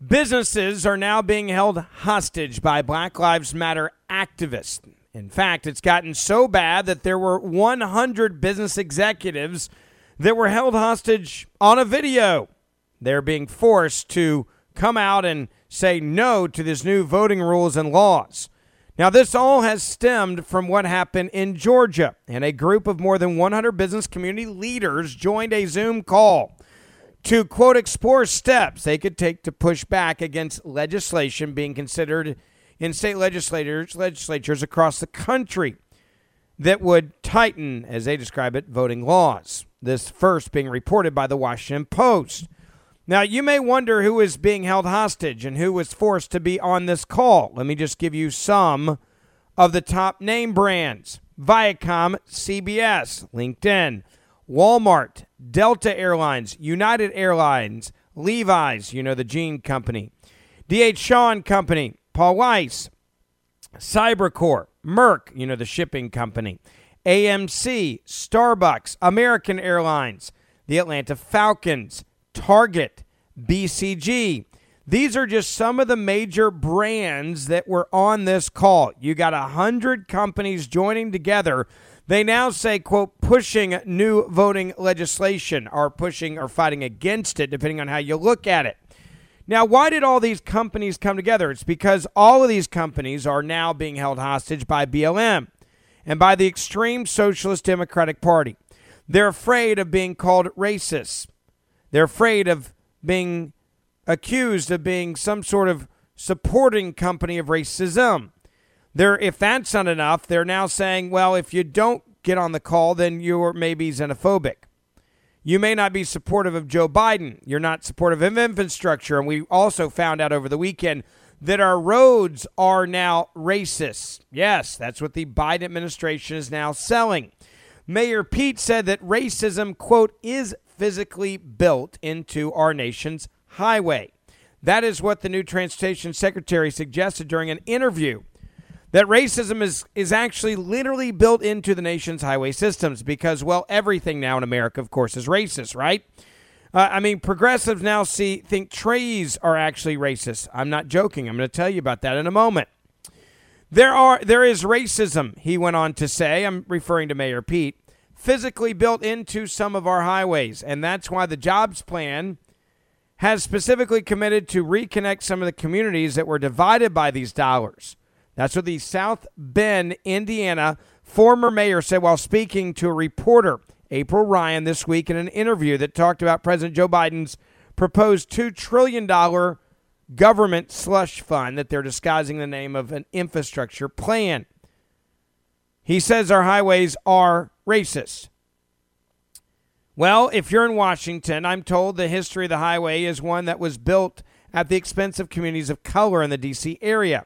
Businesses are now being held hostage by Black Lives Matter activists. In fact, it's gotten so bad that there were 100 business executives that were held hostage on a video. They're being forced to come out and say no to these new voting rules and laws. Now, this all has stemmed from what happened in Georgia, and a group of more than 100 business community leaders joined a Zoom call to, quote, explore steps they could take to push back against legislation being considered in state legislatures across the country that would tighten, as they describe it, voting laws. This first being reported by the Washington Post. Now, you may wonder who is being held hostage and who was forced to be on this call. Let me just give you some of the top name brands: Viacom, CBS, LinkedIn, Walmart, Delta Airlines, United Airlines, Levi's, the jean company, D.H. Shaw & Company, Paul Weiss, Cybercore, Merck, the shipping company, AMC, Starbucks, American Airlines, the Atlanta Falcons, Target, BCG. These are just some of the major brands that were on this call. You got 100 companies joining together. They now say, quote, pushing new voting legislation, or pushing or fighting against it, depending on how you look at it. Now, why did all these companies come together? It's because all of these companies are now being held hostage by BLM and by the extreme Socialist Democratic Party. They're afraid of being called racist. They're afraid of being accused of being some sort of supporting company of racism. If that's not enough, they're now saying, well, if you don't get on the call, then you're maybe xenophobic. You may not be supportive of Joe Biden. You're not supportive of infrastructure. And we also found out over the weekend that our roads are now racist. Yes, that's what the Biden administration is now selling. Mayor Pete said that racism, quote, is physically built into our nation's highway. That is what the new transportation secretary suggested during an interview, that racism is actually literally built into the nation's highway systems because, well, everything now in America, of course, is racist, right? Progressives now think trees are actually racist. I'm not joking. I'm going to tell you about that in a moment. There is racism, he went on to say, I'm referring to Mayor Pete, physically built into some of our highways, and that's why the jobs plan has specifically committed to reconnect some of the communities that were divided by these dollars. That's what the South Bend, Indiana former mayor said while speaking to a reporter, April Ryan, this week in an interview that talked about President Joe Biden's proposed $2 trillion government slush fund that they're disguising the name of an infrastructure plan. He says our highways are racist. Well, if you're in Washington, I'm told the history of the highway is one that was built at the expense of communities of color in the D.C. area.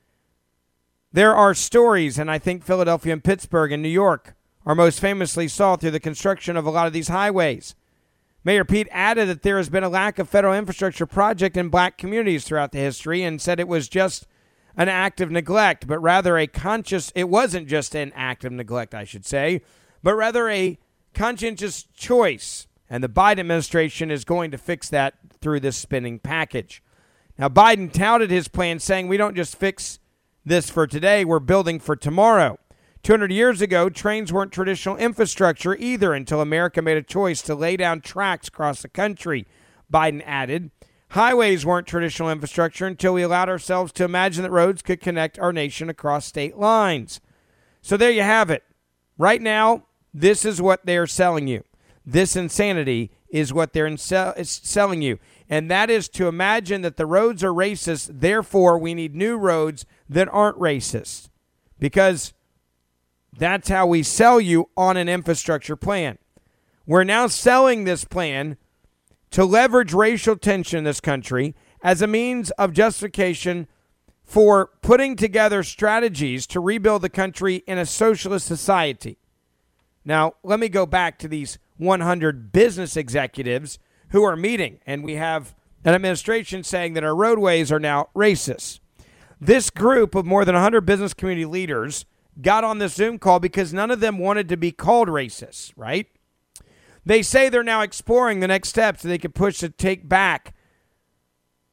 There are stories, and I think Philadelphia and Pittsburgh and New York are most famously saw through the construction of a lot of these highways. Mayor Pete added that there has been a lack of federal infrastructure project in black communities throughout the history and said it was just an act of neglect, but rather it wasn't just an act of neglect, I should say, but rather a conscientious choice. And the Biden administration is going to fix that through this spending package. Now, Biden touted his plan, saying we don't just fix this for today, we're building for tomorrow. 200 years ago, trains weren't traditional infrastructure either until America made a choice to lay down tracks across the country, Biden added. Highways weren't traditional infrastructure until we allowed ourselves to imagine that roads could connect our nation across state lines. So there you have it. Right now, this is what they're selling you. This insanity is what they're selling you. And that is to imagine that the roads are racist, therefore we need new roads that aren't racist. Because that's how we sell you on an infrastructure plan. We're now selling this plan to leverage racial tension in this country as a means of justification for putting together strategies to rebuild the country in a socialist society. Now, let me go back to these 100 business executives who are meeting, and we have an administration saying that our roadways are now racist. This group of more than 100 business community leaders got on this Zoom call because none of them wanted to be called racist, right? They say they're now exploring the next steps that they could push to take back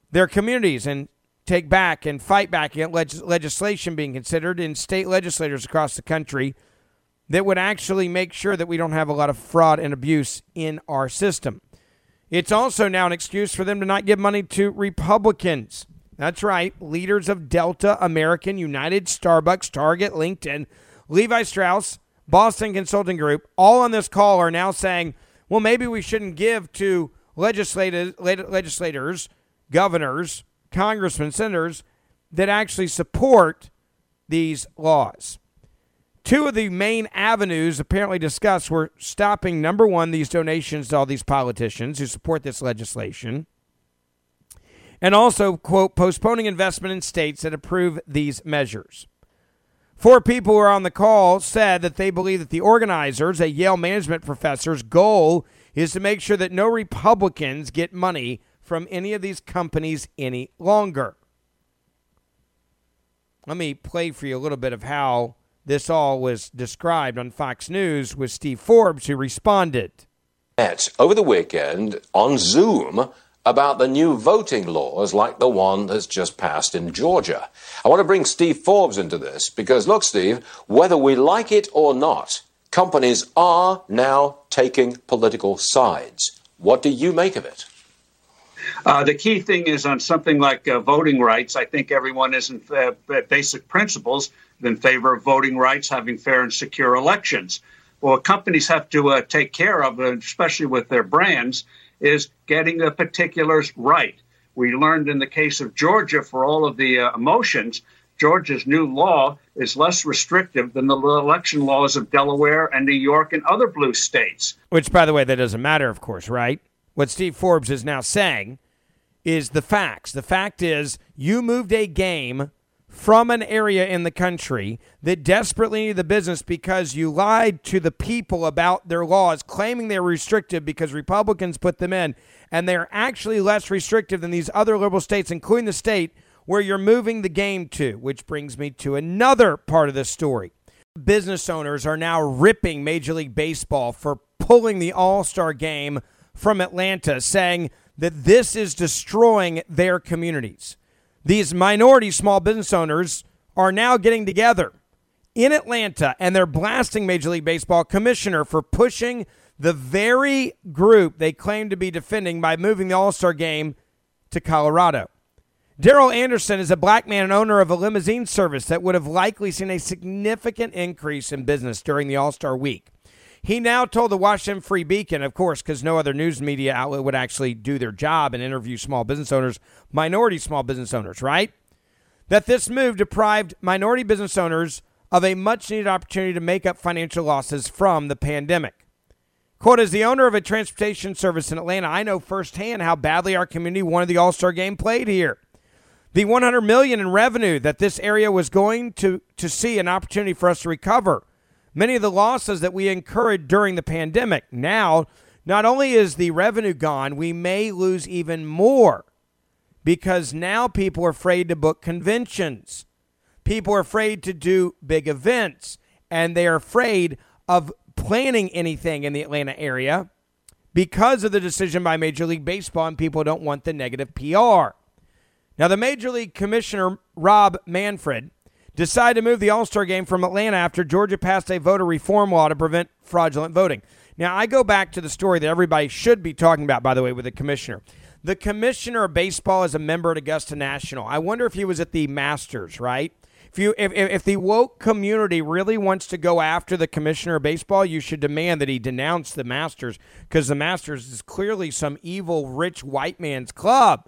their communities and take back and fight back against legislation being considered in state legislators across the country that would actually make sure that we don't have a lot of fraud and abuse in our system. It's also now an excuse for them to not give money to Republicans. That's right. Leaders of Delta, American, United, Starbucks, Target, LinkedIn, Levi Strauss, Boston Consulting Group, all on this call are now saying, well, maybe we shouldn't give to legislators, governors, congressmen, senators that actually support these laws. Two of the main avenues apparently discussed were stopping, number one, these donations to all these politicians who support this legislation, and also, quote, postponing investment in states that approve these measures. Four people who were on the call said that they believe that the organizers, a Yale management professor's goal is to make sure that no Republicans get money from any of these companies any longer. Let me play for you a little bit of how this all was described on Fox News with Steve Forbes, who responded. Over the weekend on Zoom about the new voting laws like the one that's just passed in Georgia. I want to bring Steve Forbes into this because, look, Steve, whether we like it or not, companies are now taking political sides. What do you make of it? The key thing is on something like voting rights. I think everyone is in basic principles in favor of voting rights, having fair and secure elections. Well, what companies have to take care of, especially with their brands, is getting the particulars right. We learned in the case of Georgia, for all of the emotions, Georgia's new law is less restrictive than the election laws of Delaware and New York and other blue states. Which, by the way, that doesn't matter, of course, right? What Steve Forbes is now saying is the facts. The fact is you moved a game from an area in the country that desperately needed the business because you lied to the people about their laws, claiming they were restrictive because Republicans put them in, and they're actually less restrictive than these other liberal states, including the state where you're moving the game to, which brings me to another part of the story. Business owners are now ripping Major League Baseball for pulling the All-Star game from Atlanta, saying that this is destroying their communities. These minority small business owners are now getting together in Atlanta, and they're blasting Major League Baseball commissioner for pushing the very group they claim to be defending by moving the All-Star game to Colorado. Daryl Anderson is a black man and owner of a limousine service that would have likely seen a significant increase in business during the All-Star week. He now told the Washington Free Beacon, of course, because no other news media outlet would actually do their job and interview small business owners, minority small business owners, right? That this move deprived minority business owners of a much-needed opportunity to make up financial losses from the pandemic. Quote, as the owner of a transportation service in Atlanta, I know firsthand how badly our community wanted the All-Star game played here. The $100 million in revenue that this area was going to see an opportunity for us to recover. Many of the losses that we incurred during the pandemic. Now, not only is the revenue gone, we may lose even more because now people are afraid to book conventions. People are afraid to do big events, and they are afraid of planning anything in the Atlanta area because of the decision by Major League Baseball, and people don't want the negative PR. Now, the Major League Commissioner, Rob Manfred, decided to move the All-Star game from Atlanta after Georgia passed a voter reform law to prevent fraudulent voting. Now, I go back to the story that everybody should be talking about, by the way, with the commissioner. The commissioner of baseball is a member at Augusta National. I wonder if he was at the Masters, right? If the woke community really wants to go after the commissioner of baseball, you should demand that he denounce the Masters, because the Masters is clearly some evil, rich white man's club.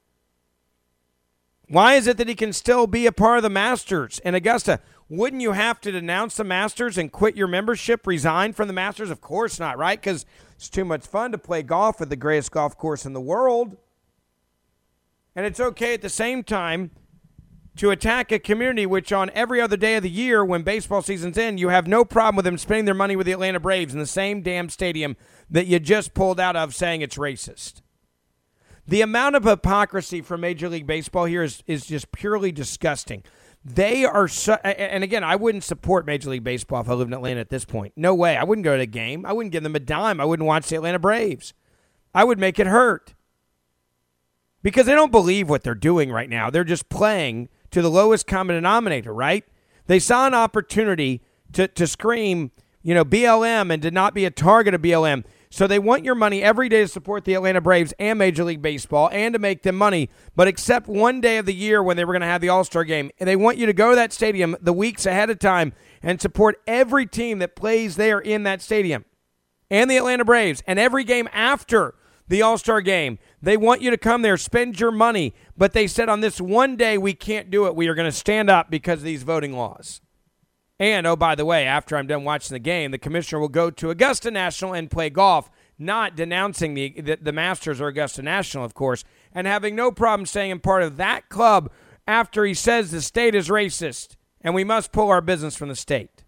Why is it that he can still be a part of the Masters in Augusta? Wouldn't you have to denounce the Masters and quit your membership, resign from the Masters? Of course not, right? Because it's too much fun to play golf at the greatest golf course in the world. And it's okay at the same time to attack a community which on every other day of the year when baseball season's in, you have no problem with them spending their money with the Atlanta Braves in the same damn stadium that you just pulled out of, saying it's racist. The amount of hypocrisy from Major League Baseball here is just purely disgusting. They are and again, I wouldn't support Major League Baseball if I lived in Atlanta at this point. No way. I wouldn't go to a game. I wouldn't give them a dime. I wouldn't watch the Atlanta Braves. I would make it hurt. because they don't believe what they're doing right now. They're just playing to the lowest common denominator, right? They saw an opportunity to scream, BLM and to not be a target of BLM. So they want your money every day to support the Atlanta Braves and Major League Baseball and to make them money, but except one day of the year when they were going to have the All-Star Game. And they want you to go to that stadium the weeks ahead of time and support every team that plays there in that stadium and the Atlanta Braves and every game after the All-Star Game. They want you to come there, spend your money, but they said on this one day we can't do it. We are going to stand up because of these voting laws. And, oh, by the way, after I'm done watching the game, the commissioner will go to Augusta National and play golf, not denouncing the Masters or Augusta National, of course, and having no problem staying part of that club after he says the state is racist and we must pull our business from the state.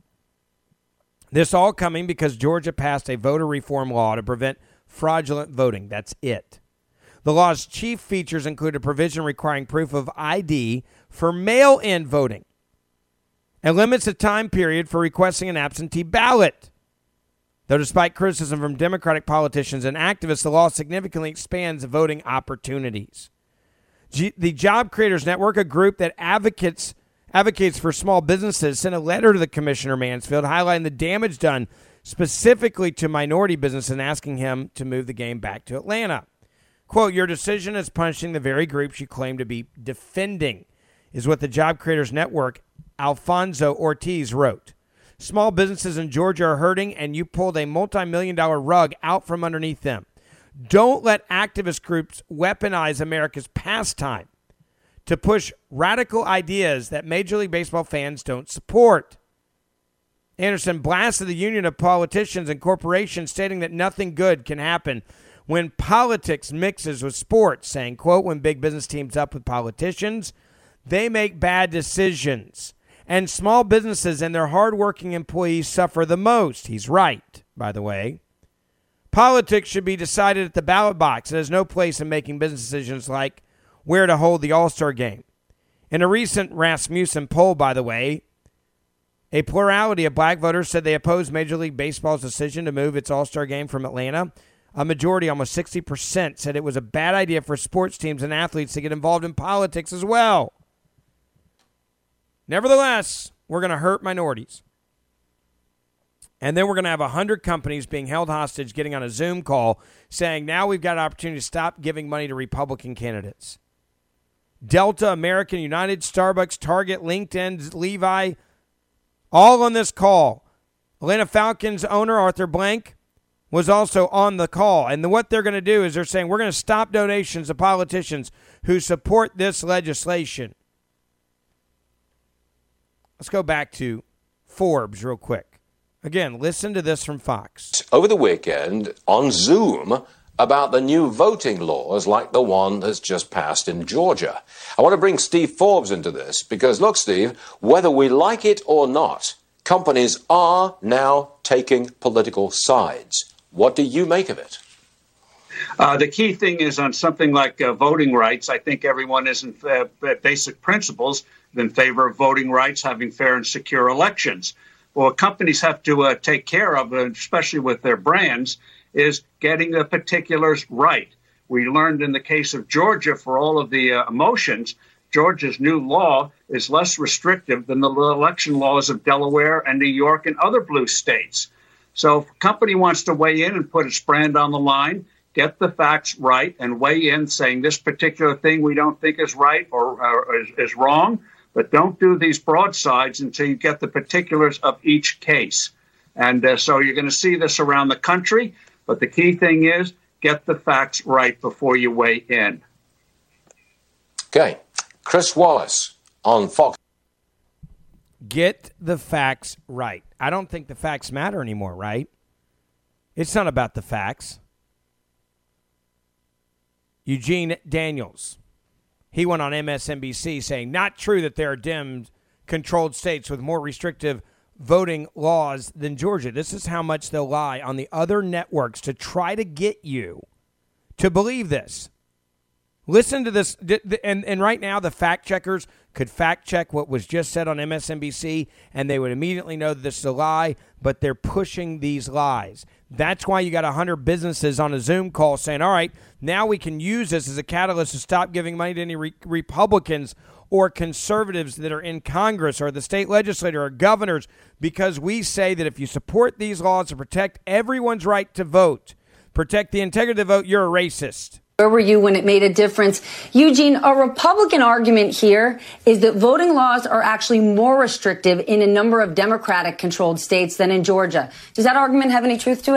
This all coming because Georgia passed a voter reform law to prevent fraudulent voting. That's it. The law's chief features include a provision requiring proof of ID for mail-in voting and limits the time period for requesting an absentee ballot. Though despite criticism from Democratic politicians and activists, the law significantly expands voting opportunities. The Job Creators Network, a group that advocates for small businesses, sent a letter to the Commissioner Mansfield highlighting the damage done specifically to minority businesses and asking him to move the game back to Atlanta. Quote, your decision is punishing the very groups you claim to be defending, is what the Job Creators Network, Alfonso Ortiz, wrote. Small businesses in Georgia are hurting, and you pulled a multi-million-dollar rug out from underneath them. Don't let activist groups weaponize America's pastime to push radical ideas that Major League Baseball fans don't support. Anderson blasted the union of politicians and corporations, stating that nothing good can happen when politics mixes with sports, saying, quote, when big business teams up with politicians, they make bad decisions. And small businesses and their hardworking employees suffer the most. He's right, by the way. Politics should be decided at the ballot box. It has no place in making business decisions like where to hold the All-Star Game. In a recent Rasmussen poll, by the way, a plurality of black voters said they opposed Major League Baseball's decision to move its All-Star Game from Atlanta. A majority, almost 60%, said it was a bad idea for sports teams and athletes to get involved in politics as well. Nevertheless, we're going to hurt minorities. And then we're going to have 100 companies being held hostage getting on a Zoom call saying, now we've got an opportunity to stop giving money to Republican candidates. Delta, American, United, Starbucks, Target, LinkedIn, Levi, all on this call. Atlanta Falcons owner Arthur Blank was also on the call. And what they're going to do is they're saying, we're going to stop donations to politicians who support this legislation. Let's go back to Forbes real quick. Again, listen to this from Fox. Over the weekend on Zoom about the new voting laws like the one that's just passed in Georgia. I want to bring Steve Forbes into this because, look, Steve, whether we like it or not, companies are now taking political sides. What do you make of it? The key thing is on something like voting rights. I think everyone is in basic principles in favor of voting rights, having fair and secure elections. Well, what companies have to take care of, especially with their brands, is getting the particulars right. We learned in the case of Georgia, for all of the emotions, Georgia's new law is less restrictive than the election laws of Delaware and New York and other blue states. So if a company wants to weigh in and put its brand on the line, get the facts right and weigh in saying this particular thing we don't think is right or is wrong, but don't do these broadsides until you get the particulars of each case. And so you're going to see this around the country, but the key thing is get the facts right before you weigh in. Okay. Chris Wallace on Fox. Get the facts right. I don't think the facts matter anymore, right? It's not about the facts. Eugene Daniels, he went on MSNBC saying, not true that there are Dem-controlled states with more restrictive voting laws than Georgia. This is how much they'll lie on the other networks to try to get you to believe this. Listen to this. And right now, the fact checkers could fact check what was just said on MSNBC, and they would immediately know that this is a lie, but they're pushing these lies. That's why you got 100 businesses on a Zoom call saying, all right, now we can use this as a catalyst to stop giving money to any Republicans or conservatives that are in Congress or the state legislature or governors, because we say that if you support these laws to protect everyone's right to vote, protect the integrity of the vote, you're a racist. Where were you when it made a difference? Eugene, a Republican argument here is that voting laws are actually more restrictive in a number of Democratic-controlled states than in Georgia. Does that argument have any truth to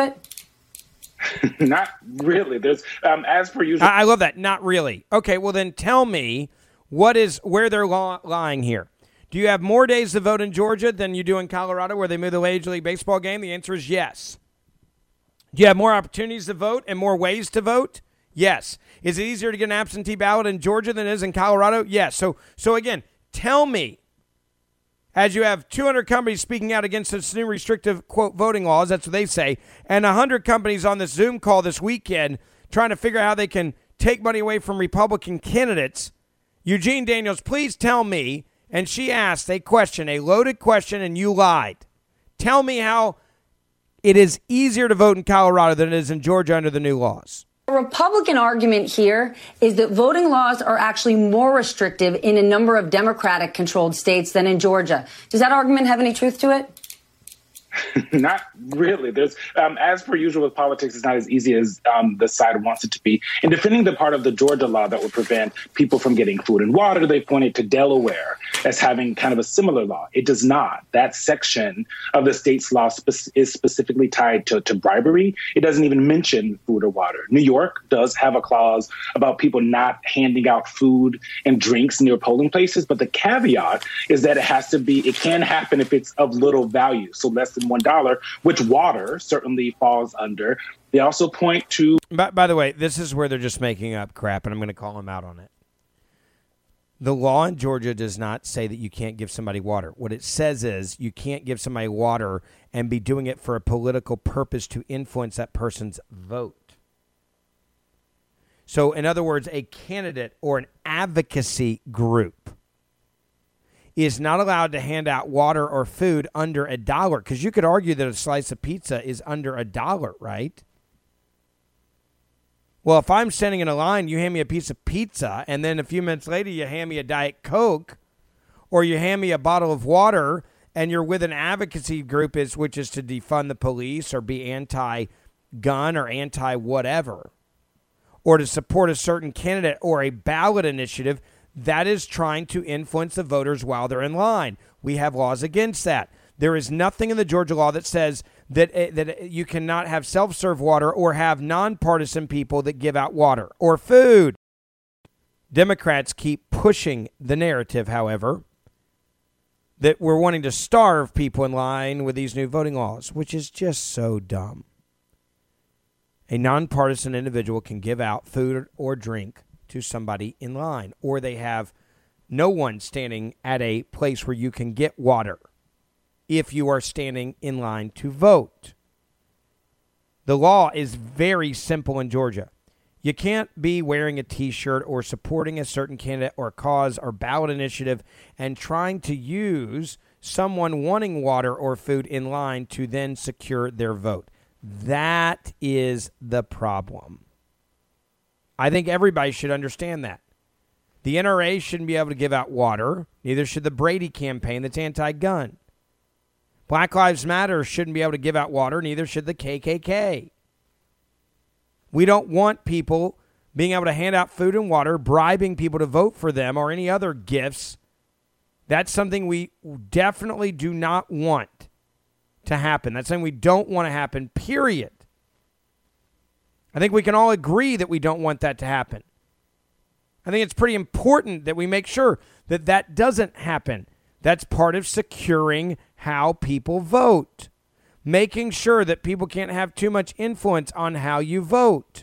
it? Not really. There's, as per usual. I love that. Not really. Okay, well then tell me where they're lying here. Do you have more days to vote in Georgia than you do in Colorado, where they move the Major League Baseball game? The answer is yes. Do you have more opportunities to vote and more ways to vote? Yes. Is it easier to get an absentee ballot in Georgia than it is in Colorado? Yes. So again, tell me, as you have 200 companies speaking out against this new restrictive, quote, voting laws, that's what they say, and 100 companies on this Zoom call this weekend trying to figure out how they can take money away from Republican candidates, Eugene Daniels, please tell me, and she asked a question, a loaded question, and you lied. Tell me how it is easier to vote in Colorado than it is in Georgia under the new laws. A Republican argument here is that voting laws are actually more restrictive in a number of Democratic-controlled states than in Georgia. Does that argument have any truth to it? Not really. There's, as per usual with politics, it's not as easy as the side wants it to be. In defending the part of the Georgia law that would prevent people from getting food and water, they pointed to Delaware as having kind of a similar law. It does not. That section of the state's law is specifically tied to bribery. It doesn't even mention food or water. New York does have a clause about people not handing out food and drinks near polling places, but the caveat is that it can happen if it's of little value, so less than $1, which water certainly falls under. They also point to... By the way, this is where they're just making up crap, and I'm going to call them out on it. The law in Georgia does not say that you can't give somebody water. What it says is you can't give somebody water and be doing it for a political purpose to influence that person's vote. So, in other words, a candidate or an advocacy group is not allowed to hand out water or food under $1, because you could argue that a slice of pizza is under $1, right? Well, if I'm standing in a line, you hand me a piece of pizza, and then a few minutes later you hand me a Diet Coke, or you hand me a bottle of water, and you're with an advocacy group which is to defund the police or be anti-gun or anti-whatever, or to support a certain candidate or a ballot initiative, that is trying to influence the voters while they're in line. We have laws against that. There is nothing in the Georgia law that says that you cannot have self-serve water or have nonpartisan people that give out water or food. Democrats keep pushing the narrative, however, that we're wanting to starve people in line with these new voting laws, which is just so dumb. A nonpartisan individual can give out food or drink to somebody in line, or they have no one standing at a place where you can get water if you are standing in line to vote. The law is very simple in Georgia. You can't be wearing a T-shirt or supporting a certain candidate or cause or ballot initiative and trying to use someone wanting water or food in line to then secure their vote. That is the problem. I think everybody should understand that. The NRA shouldn't be able to give out water. Neither should the Brady campaign that's anti-gun. Black Lives Matter shouldn't be able to give out water. Neither should the KKK. We don't want people being able to hand out food and water, bribing people to vote for them, or any other gifts. That's something we definitely do not want to happen. That's something we don't want to happen, period. I think we can all agree that we don't want that to happen. I think it's pretty important that we make sure that that doesn't happen. That's part of securing how people vote. Making sure that people can't have too much influence on how you vote.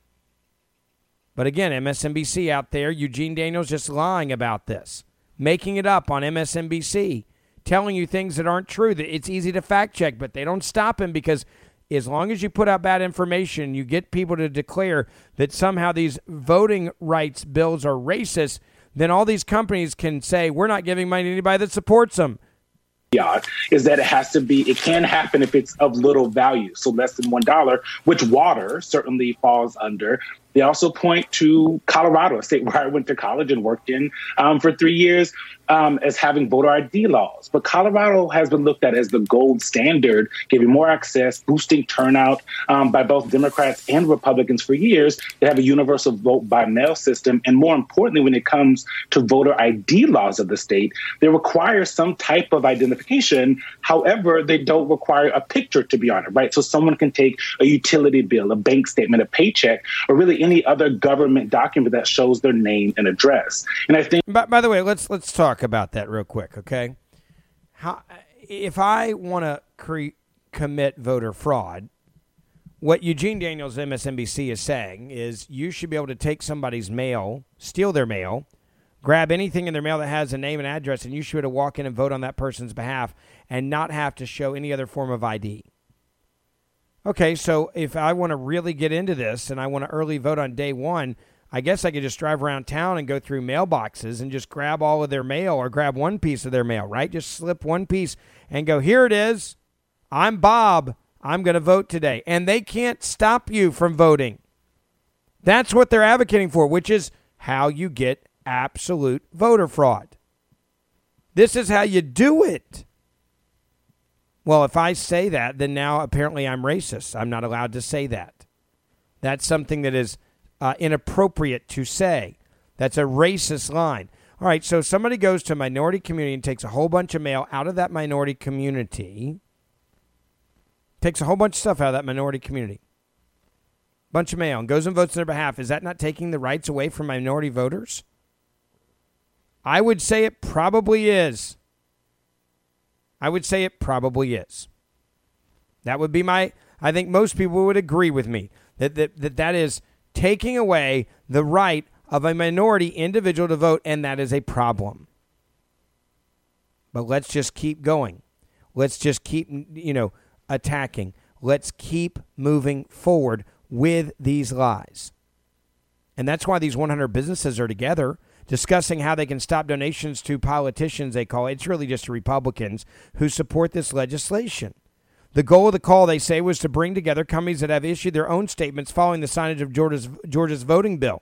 But again, MSNBC out there, Eugene Daniels just lying about this. Making it up on MSNBC. Telling you things that aren't true. That it's easy to fact check, but they don't stop him because as long as you put out bad information, you get people to declare that somehow these voting rights bills are racist, then all these companies can say, we're not giving money to anybody that supports them. Is that it can happen if it's of little value, so less than $1, which water certainly falls under. They also point to Colorado, a state where I went to college and worked in for 3 years, as having voter ID laws. But Colorado has been looked at as the gold standard, giving more access, boosting turnout by both Democrats and Republicans for years. They have a universal vote by mail system. And more importantly, when it comes to voter ID laws of the state, they require some type of identification. However, they don't require a picture to be on it, right? So someone can take a utility bill, a bank statement, a paycheck, or really any other government document that shows their name and address. And I think, by the way, let's talk about that real quick, okay? If I want to commit voter fraud, what Eugene Daniels, MSNBC, is saying is you should be able to take somebody's mail, steal their mail, grab anything in their mail that has a name and address, and you should be able to walk in and vote on that person's behalf and not have to show any other form of ID. Okay, so if I want to really get into this and I want to early vote on day one, I guess I could just drive around town and go through mailboxes and just grab all of their mail or grab one piece of their mail, right? Just slip one piece and go, here it is. I'm Bob. I'm going to vote today. And they can't stop you from voting. That's what they're advocating for, which is how you get absolute voter fraud. This is how you do it. Well, if I say that, then now apparently I'm racist. I'm not allowed to say that. That's something that is inappropriate to say. That's a racist line. All right, so somebody goes to a minority community and takes a whole bunch of mail out of that minority community, takes a whole bunch of stuff out of that minority community, bunch of mail, and goes and votes on their behalf. Is that not taking the rights away from minority voters? I would say it probably is. I would say it probably is. That would be I think most people would agree with me that is taking away the right of a minority individual to vote, and that is a problem. But let's just keep going. Let's just keep, attacking. Let's keep moving forward with these lies. And that's why these 100 businesses are together, discussing how they can stop donations to politicians, they call it. It's really just Republicans who support this legislation. The goal of the call, they say, was to bring together companies that have issued their own statements following the signage of Georgia's voting bill.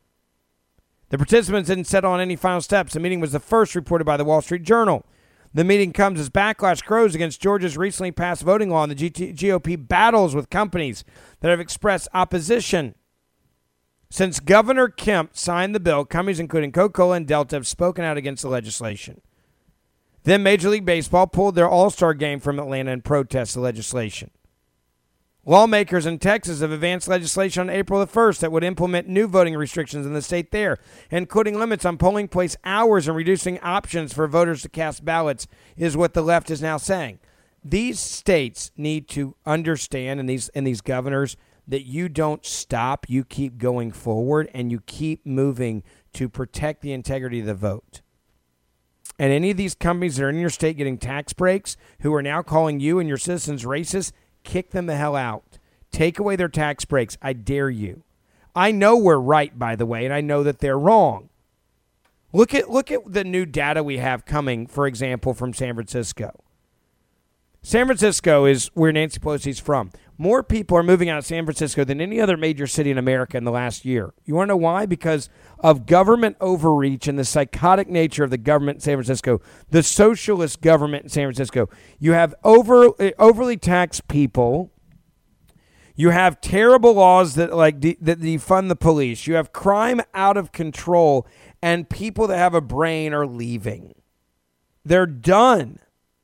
The participants didn't settle on any final steps. The meeting was the first reported by the Wall Street Journal. The meeting comes as backlash grows against Georgia's recently passed voting law, and the GOP battles with companies that have expressed opposition. Since Governor Kemp signed the bill, companies including Coca-Cola and Delta have spoken out against the legislation. Then Major League Baseball pulled their All-Star game from Atlanta in protest the legislation. Lawmakers in Texas have advanced legislation on April the 1st that would implement new voting restrictions in the state there, including limits on polling place hours and reducing options for voters to cast ballots, is what the left is now saying. These states need to understand, and these governors, that you don't stop, you keep going forward, and you keep moving to protect the integrity of the vote. And any of these companies that are in your state getting tax breaks, who are now calling you and your citizens racist, kick them the hell out. Take away their tax breaks. I dare you. I know we're right, by the way, and I know that they're wrong. Look at the new data we have coming, for example, from San Francisco. San Francisco is where Nancy Pelosi's from. More people are moving out of San Francisco than any other major city in America in the last year. You want to know why? Because of government overreach and the psychotic nature of the government in San Francisco, the socialist government in San Francisco. You have overly taxed people. You have terrible laws that that defund the police. You have crime out of control, and people that have a brain are leaving. They're done.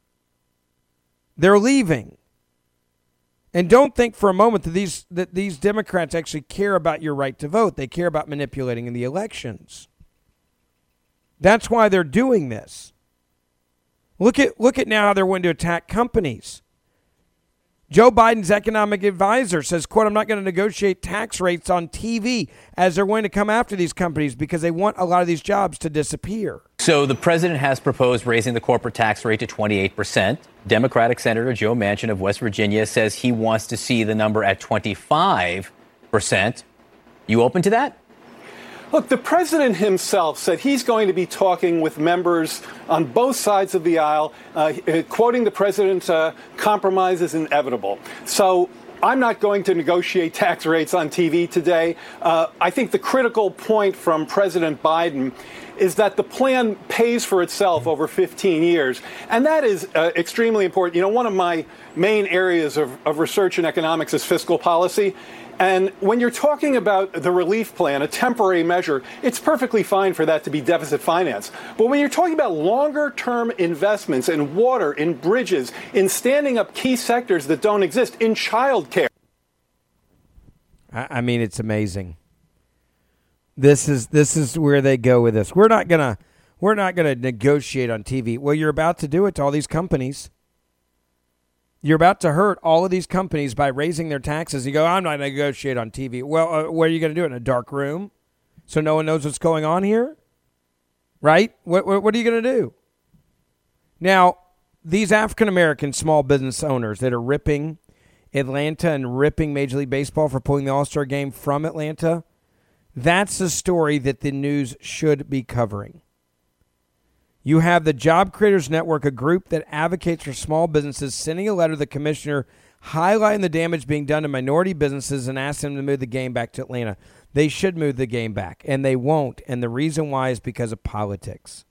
They're leaving. And don't think for a moment that these Democrats actually care about your right to vote. They care about manipulating in the elections. That's why they're doing this. Look at now how they're wanting to attack companies. Joe Biden's economic advisor says, quote, I'm not going to negotiate tax rates on TV as they're going to come after these companies because they want a lot of these jobs to disappear. So the president has proposed raising the corporate tax rate to 28%. Democratic Senator Joe Manchin of West Virginia says he wants to see the number at 25%. You open to that? Look, the president himself said he's going to be talking with members on both sides of the aisle, quoting the president's compromise is inevitable. So I'm not going to negotiate tax rates on TV today. I think the critical point from President Biden is that the plan pays for itself over 15 years. And that is extremely important. You know, one of my main areas of research in economics is fiscal policy. And when you're talking about the relief plan, a temporary measure, it's perfectly fine for that to be deficit finance. But when you're talking about longer-term investments in water, in bridges, in standing up key sectors that don't exist, in childcare. I mean, it's amazing. This is where they go with this. We're not gonna negotiate on TV. Well, you're about to do it to all these companies. You're about to hurt all of these companies by raising their taxes. You go, I'm not going to negotiate on TV. Well, where are you going to do it? In a dark room? So no one knows what's going on here? Right? What are you going to do? Now, these African-American small business owners that are ripping Atlanta and ripping Major League Baseball for pulling the All-Star game from Atlanta, that's a story that the news should be covering. You have the Job Creators Network, a group that advocates for small businesses, sending a letter to the commissioner highlighting the damage being done to minority businesses and asking them to move the game back to Atlanta. They should move the game back, and they won't. And the reason why is because of politics.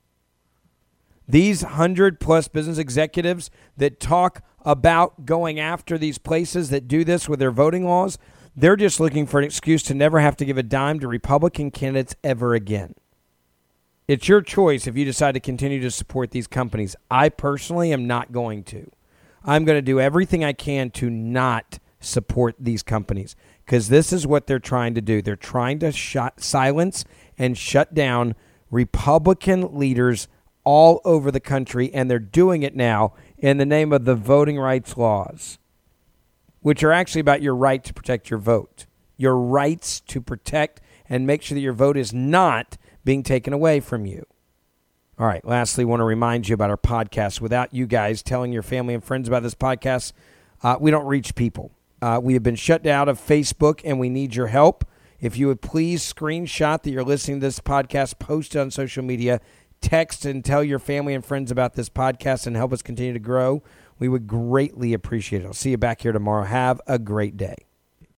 These 100-plus business executives that talk about going after these places that do this with their voting laws, they're just looking for an excuse to never have to give a dime to Republican candidates ever again. It's your choice if you decide to continue to support these companies. I personally am not going to. I'm going to do everything I can to not support these companies because this is what they're trying to do. They're trying to silence and shut down Republican leaders all over the country, and they're doing it now in the name of the voting rights laws, which are actually about your right to protect your vote, your rights to protect and make sure that your vote is not being taken away from you. All right, lastly, I want to remind you about our podcast. Without you guys telling your family and friends about this podcast, we don't reach people. We have been shut out of Facebook, and we need your help. If you would please screenshot that you're listening to this podcast, post it on social media, text and tell your family and friends about this podcast and help us continue to grow, we would greatly appreciate it. I'll see you back here tomorrow. Have a great day.